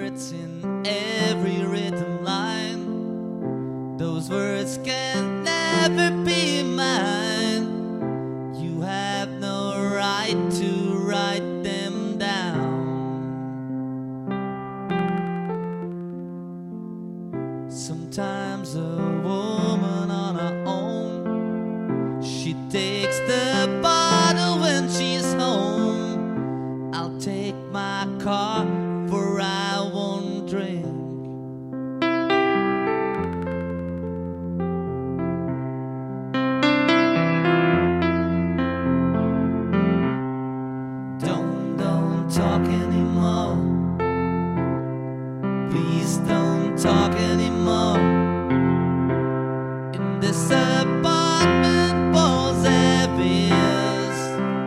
words in every written line. Those words can never be mine. You have no right to write them down. Sometimes a woman on her own, she takes the bottle when she's home. I'll take my car, for I won't drink. Don't talk anymore. Please don't talk anymore. In this apartment, walls have ears.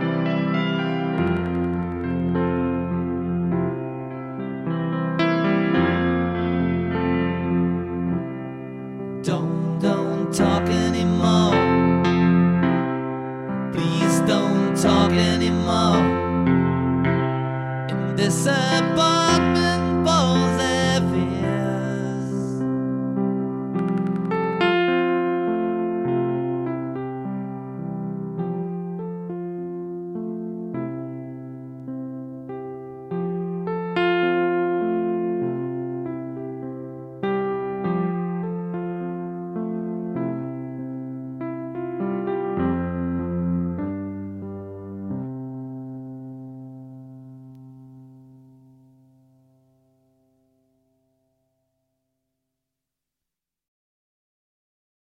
Don't talk anymore. Please don't talk anymore. In this apartment,